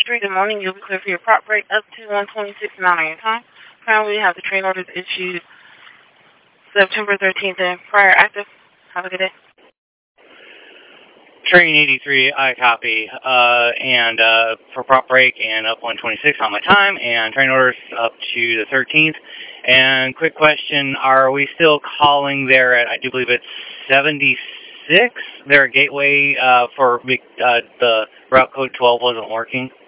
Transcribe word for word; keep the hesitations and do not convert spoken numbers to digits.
three, good morning. You'll be clear for your prop break up to one twenty-six and nine on your time. Currently, we have the train orders issued September thirteenth and prior active. Have a good day. Train eighty-three, I copy, uh, and uh, for prop break and up one twenty-six on my time, and train orders up to the thirteenth. And quick question, are we still calling there at, I do believe it's seventy-six, their gateway uh, for uh, the route code twelve wasn't working?